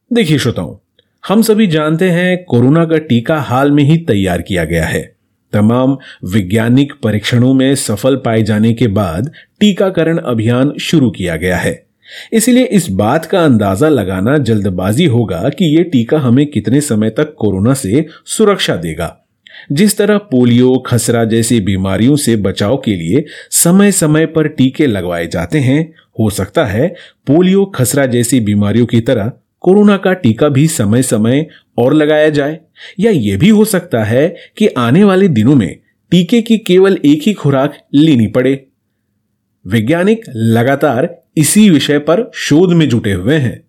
देखिए श्रोताओं, हम सभी जानते हैं कोरोना का टीका हाल में ही तैयार किया गया है। तमाम वैज्ञानिक परीक्षणों में सफल पाए जाने के बाद टीकाकरण अभियान शुरू किया गया है। इसीलिए इस बात का अंदाजा लगाना जल्दबाजी होगा कि यह टीका हमें कितने समय तक कोरोना से सुरक्षा देगा। जिस तरह पोलियो, खसरा जैसी बीमारियों से बचाव के लिए समय समय पर टीके लगवाए जाते हैं, हो सकता है पोलियो, खसरा जैसी बीमारियों की तरह कोरोना का टीका भी समय समय और लगाया जाए। या यह भी हो सकता है कि आने वाले दिनों में टीके की केवल एक ही खुराक लेनी पड़े। वैज्ञानिक लगातार इसी विषय पर शोध में जुटे हुए हैं।